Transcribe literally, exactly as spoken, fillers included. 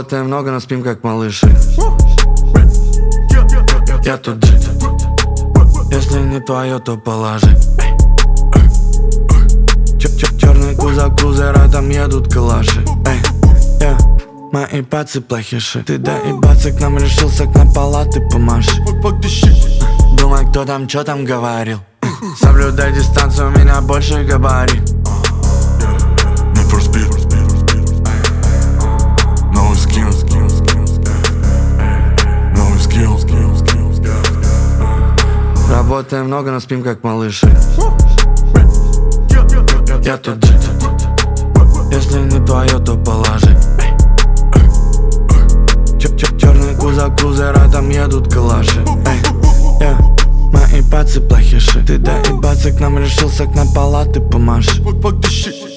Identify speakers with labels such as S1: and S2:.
S1: Работаем много, но спим как малыши. Я тут же. Если не твое, то положи. Черный кузов крузера, там едут калаши. Эй, yeah. Мои пацы плохиши. Ты доебаться к нам решился, к нам палаты помаши. Думай, кто там, чё там говорил. Соблюдай дистанцию, у меня больше габарит. Работаем много, но спим как малыши. Я тут же. Если не твое, то положи. Черный кузов крузера, там едут калаши. Эй, yeah. Мои пацы плохиши. Ты доебаться к нам решился, к нам палаты помаши.